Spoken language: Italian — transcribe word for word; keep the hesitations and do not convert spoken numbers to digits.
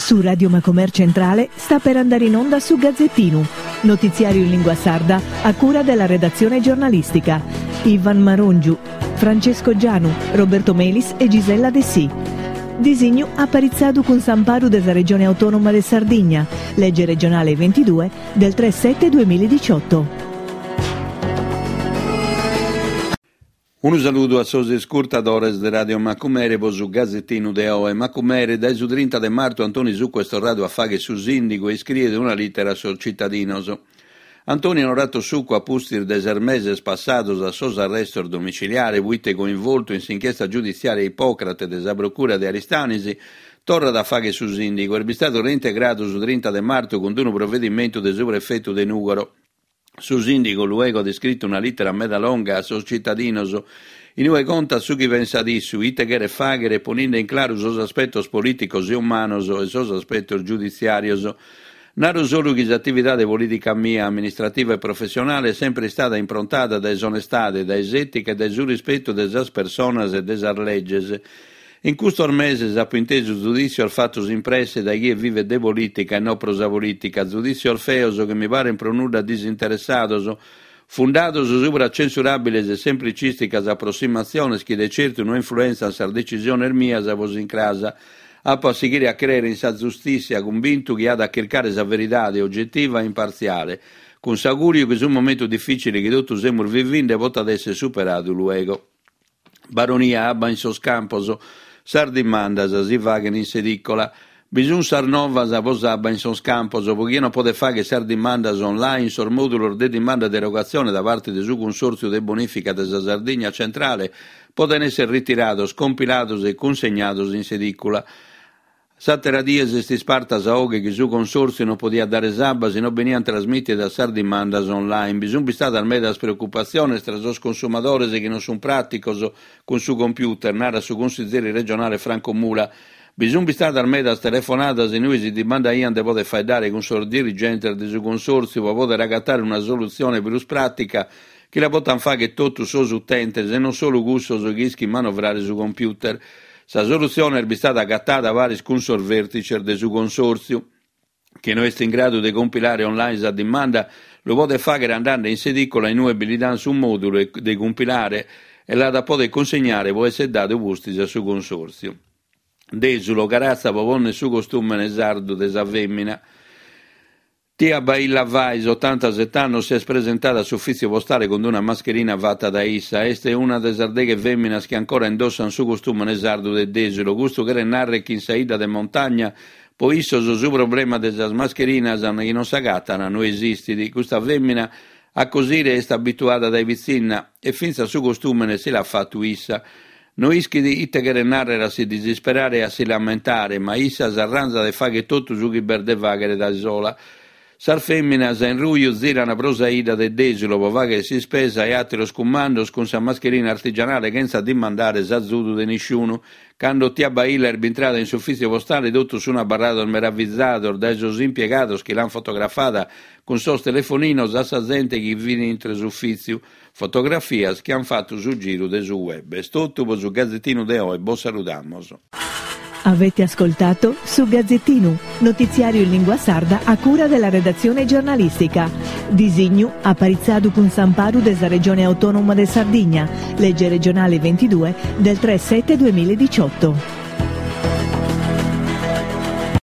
Su Radio Macomer Centrale sta per andare in onda su Gazzettino, notiziario in lingua sarda a cura della redazione giornalistica. Ivan Marongiu, Francesco Gianu, Roberto Melis e Gisella De Sì. Disegno apparizzado con Samparu della Regione Autonoma de Sardegna, legge regionale ventidue del tre sette duemiladiciotto. Un saluto a sosi scurtadores de Radio Macumere, bo su Gazzettino de O e Macumere, dai su trenta de marzo Antoni su questo radio a faghe su sindico e scrive una lettera sul cittadinoso. Antonio ha onorato succo a pustir deser meses passados a sos arrestos domiciliare, vuite coinvolto in inchiesta giudiziaria Ippocrate desa procura de Aristanisi, torna da faghe su sindico, è stato reintegrato su trenta de marzo con un provvedimento del soprefetto de Nugoro. Su sindico luego ha descritto una lettera meda longa a sos cittadinoso, in cui conta su chi pensa di su, itegere fagere, ponendo in claro sos aspettos politicos e umanos e sos aspettos giudiziarios. Naro solo che l'attività di politica mia, amministrativa e professionale è sempre stata improntata da esonestade, da esetica e da rispetto delle personas e delle legges. In questo mese ha inteso giudizio al fatto impresse da chi vive de politica e non prosa politica, giudizio orfeoso che mi pare in pronuda disinteressato, fundato su sopra censurabili e semplicisticas approssimazioni che de certo non influenzano sa decisione mia sa vos in casa, a possigere a credere in sa giustizia, convinto che ha da cercare sa verità oggettiva e imparziale, con s'augurio che su un momento difficile che tutto siamo vivendo potrà essere superato luego. Baronia abba in sos campos, sardimandas si vaghen in sedicola, bisogna sarnovas a vosabba in sos campos, poiché non può fare che sardimandas online sul modulo de dimanda derogazione da parte del suo consorzio de bonifica della Sardegna centrale, possono essere ritirados, compilados e consegnados in sedicola. Satera dies esti spartas a oghe che su consorzio non podia dare sabba se non veniano trasmette da sardimandas online. Bisogna stare al medas preoccupazione tra os consumadores che non sono praticos con su computer, nara su consigliere regionale Franco Mula. Bisogna stare al medas telefonadas e noi si dimanda ian de poter fare dare con suo dirigente del suo consorzio per poter ragattare una soluzione più pratica che la potan fare che tutti sos utenti e non solo gusto su chi manovrare su computer. Sa soluzione è stata agattata a vari consor vertice del suo consorzio, che non è in grado di compilare online sa domanda, lo può fare andando in sedicola in nuove abilità su un modulo e di compilare e la da poter consegnare può essere dato gusti al suo consorzio. Desulo, carazza, povone su costume nesardo desa femmina. Tia Bailla Vais, ottantasette anni, si è presentata all'ufficio postale con una mascherina fatta da issa. Esta è una delle sardeghe femminas che ancora indossano su costume nesardo del desilo, gusto che narre che in saida de montagna, poi isso su problema delle mascherinas che non s'agattano, non esiste. Di questa femmina a cosire è abituata dai vicina e finza su costume ne si l'ha fatto issa. Non ischi di ite che narrera si disperare e a si lamentare, ma issa s'arranza de fa che tutto su chi berde vaghere da sola. Sar femminas in ruio zirano prosaida del desilo, pova che si spesa e altri scummandos con sa mascherina artigianale che non sa di mandare sa zudu de nessuno, quando ti abbaila erbentrata in ufficio postale tutto su una barrata meravizzato da esos impiegados che l'hanno fotografata con sos telefoninos a sa gente che viene in tres ufficio, fotografias che hanno fatto sul giro del suo web. È tutto su Gazzettino de O e bo saludamos. Avete ascoltato su Gazzettino, notiziario in lingua sarda a cura della redazione giornalistica. Disegno apparizzado con Samparu della Regione Autonoma de Sardegna, legge regionale ventidue del tre sette duemiladiciotto.